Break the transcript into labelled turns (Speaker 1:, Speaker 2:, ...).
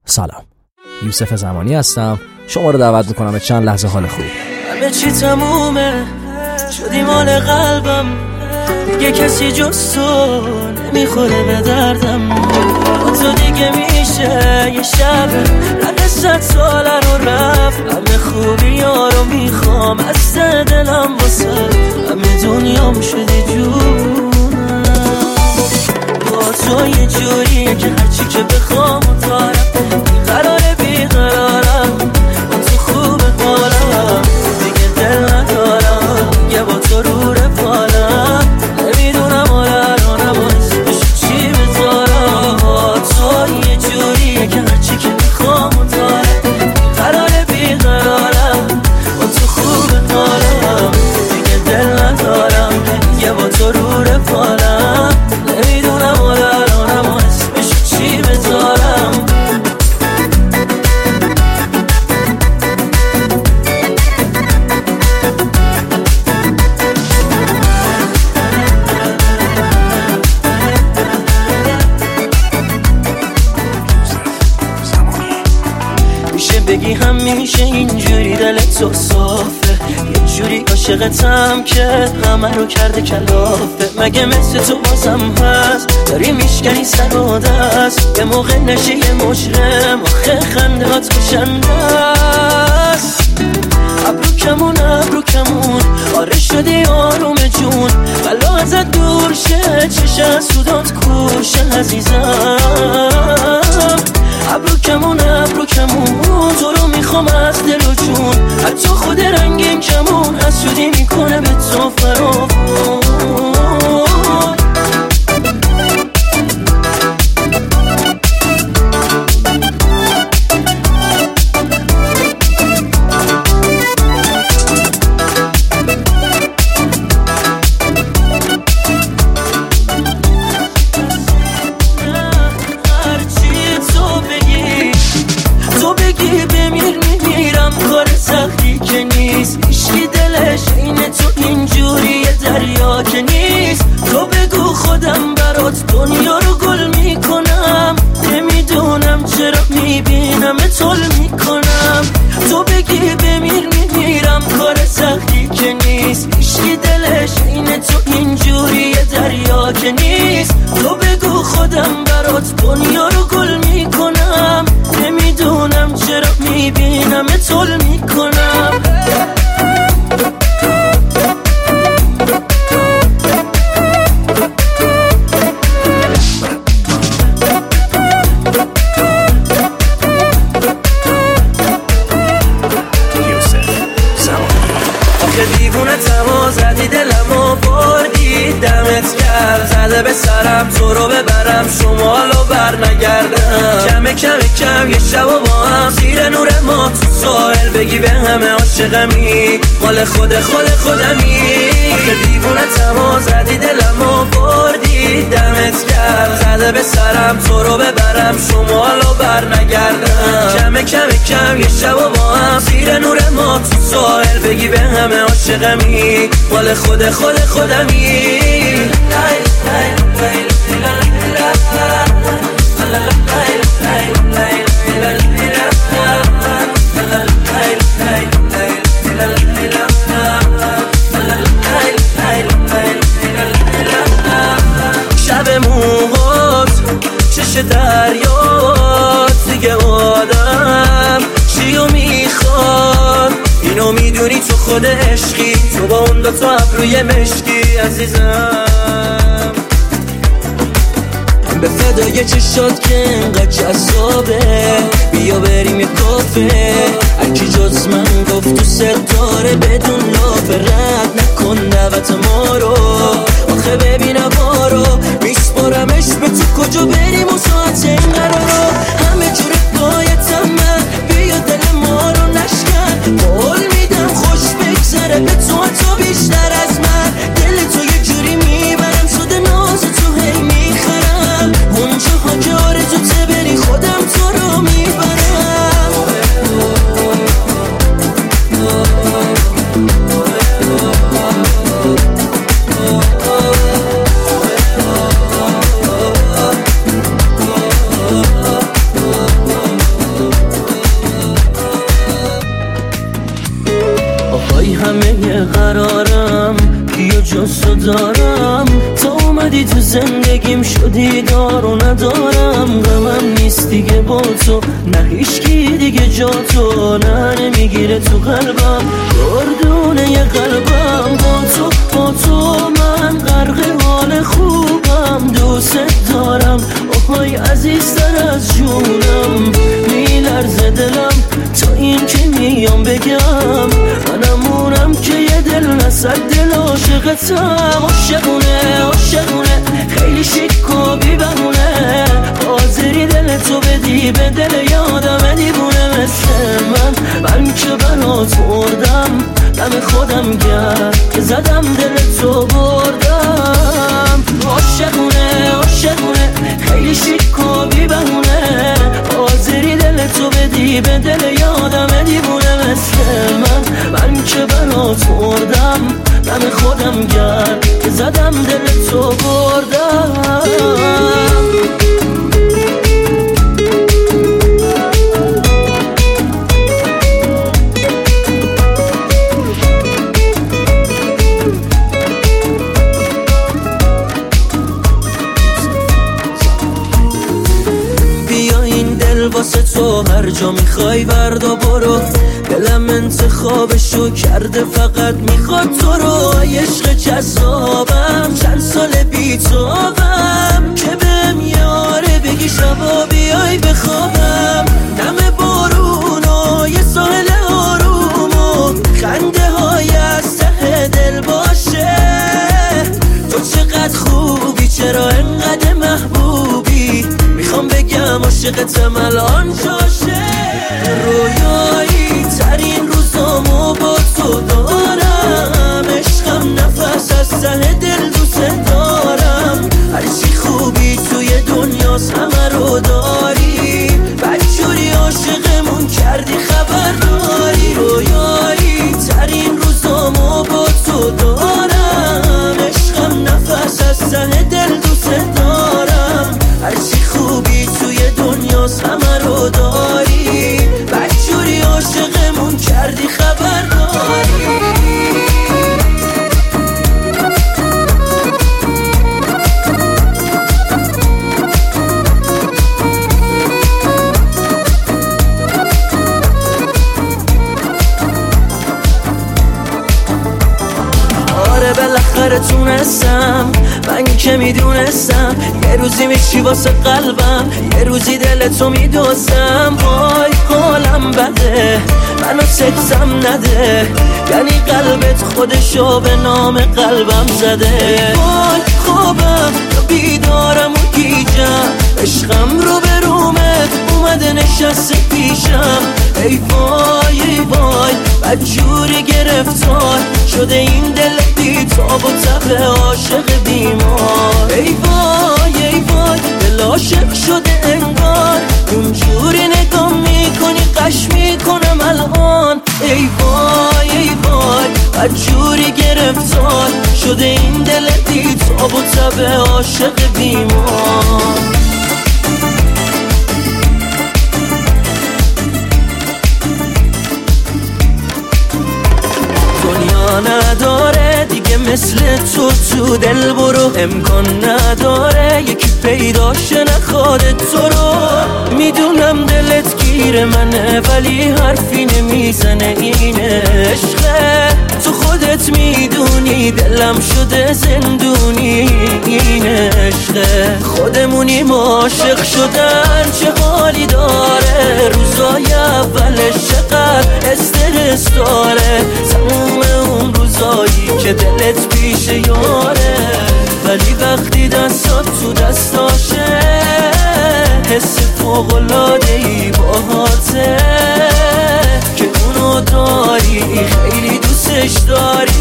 Speaker 1: سلام، یوسف زمانی هستم. شما رو دعوت میکنم به چند لحظه حال خوب.
Speaker 2: همه چی تمومه، شدی مال قلبم، دیگه کسی جز تو نمیخوره به دردم. با تو دیگه میشه یه شب رد 100 ساله رو رفت. همه خوبی ها رو میخوام از دلم، واسه همه دنیام شده جونم. با تو یه جوریه که هرچی که بخوام و دارم، بیقراره بیقرارم، با تو خوبه حالم، دیگه دل ندارم، یه با تو رو رفالم. نمیدونم الانم اسمشو چی بذارم. با تو یه جوریه که هرچی که بخوام و دارم، بیقراره بیقرارم، با تو خوبه حالم، دیگه دل ندارم، یه با تو رو رفالم. نمیدونم الانم اسمشو چی بذارم. میشه بگی همیشه اینجوری دلت تو صافه، یه جوری عاشقتم که همه رو کرده کلافه. مگه مثل تو بازم هست داری میشکنی سر و دست، یه موقع نشی یه مجرم، آخه خنده هات کشنده است. ابرو کمون آره شدی آروم جون، بلا ازت دور شه، چشه سودات کوشه عزیزم. ابرو کمون تو رو میخوام از دل و جون، حتی خود رنگین کمون حسودی میکنه به تو فراوون. هیچی دلش این تو اینجوری دریا که نیست. تو بگو خودم برات دنیا رو گل میکنم، نمیدونم چرا میبینم تول میکنم. تو بگی بمیر میمیرم، کار سختی که نیست. هیچی دلش این تو اینجوری دریا که نیست. تو بگو خودم برات دنیا رو گل میکنم، نمیدونم چرا میبینم تول میکنم. دیوونه تما زدی دلمو بردی، دمت گرم زده به سرم، تو رو ببرم شمالو بر نگردم. کم یه شب و با هم زیر نور ما تو ساحل، بگی به همه عاشقمی، مال خودمی. دیوونه تما زدی دلمو بردی، دمت گرم زده به سرم، تو رو ببرم شمالو بر نگردم. کم یه شب و با هم زیر نور ما تو ساحل، بگی به همه عاشقمی، مال خودمی. شب موهات چش دریات، دیگه آدم چیو میخواد؟ اینو میدونی تو خود عشقی، تو با اون دوتا ابروی مشکی عزیزم. به فدای چشات که انقدر جذابه، بیا بریم یه کافه، هرکی جز من گفت تو ستاره بدون لافه، رد نکن دعوت ما رو، آخه ببین هوا رو، میسپارمش به تو کجا بریم و ساعت این قرارو. همه جوره پایتم من، بیا دل ما رو نشکن، قول میدم خوش بگذره به تو بیشتر از من. دل تو یه جوری میبرم، شده ناز تو هی میخرم، اونجاها که آرزوته بری خودم تو رو میبرم. دوستو دارم، تا اومدی تو زندگیم شدی دار و ندارم. غمم نیست دیگه با تو، نه هیچکی دیگه جا تو، نه نمیگیره تو قلبم گردونه ی قلبم. با تو من غرق حال خوبم، دوست دارم آهای عزیزتر از جونم. میلرزه دلم تا این که میام بگم، منمونم که یه دل نصد دل عاشقتم. عاشقونه خیلی شیک و بی بهونه، حاضری دل تو بدی به دل یادم دیوونه مثل من که برات مردم، دم خودم گرد که زدم دل تو بردم. عاشقونه خیلی شیک و بی بهونه، حاضری دل تو بدی به دل یادم دیوونه مثل من که برات مردم، دم خودم گرد که زدم دل تو بردم. واسه تو هر جا میخوای وردا برو، دلم انتخابشو کرده فقط میخواد تو رو. عشق جذابم چند سال بی توام، که بهم یاره بگی شبا بیای بخوابم. دم بارون و یه ساحل آروم و خنده های از ته دل باشه. تو چقدر خوبی، چرا انقدر محبوبی، میخوام بگم عاشقتم الان جاشه. رویایی ترین روزامو با تو دارم، عشقم نفس از ته دل دوست دارم. هرچی خوبی توی دنیاست همه رو داری، بدجوری عاشقمون کردی خبر داری. رویایی ترین روزامو با تو دارم، عشقم نفس از ته دل دوست دارم. هرچی خوبی توی دنیاست همه رو داری، بدجوری عاشقمون کردی خبر داری. بالاخره تونستم، من که میدونستم یه روزی میشی واسه قلبم، یه روزی دلتو میدوزم. وای حالم بده، منو سکسم نده، یعنی قلبت خودشو به نام قلبم زده. وای خوابم یا بیدارم و گیجم، عشقم رو به رومه اومده نشسته پیشم. ای وای ای وای بدجوری گرفتار شده این دل بی تاب و تب عاشق بیمار. ای وای ای وای دل عاشق شده انگار، اونجوری نگاه میکنی قش میکنم الان. ای وای ای وای بدجوری گرفتار شده این دل بی تاب و تب عاشق بیمار. نداره دیگه مثل تو دل برو، امکان نداره یکی پیداشه نخواد تو رو. میدونم دلت گیر منه ولی حرفی نمیزنه، این عشقه تو خودت میدونی، دلم شده زندونی. این عشقه خودمونیم عاشق شدن چه حالی داره، روزای اولش چقدر استرس داره. تموم اون روزایی که دلت پیش یاره، ولی وقتی دستات تو دستاشه حس فوق‌العاده‌ای باهاته که اونو داری، خیلی دوستش داری.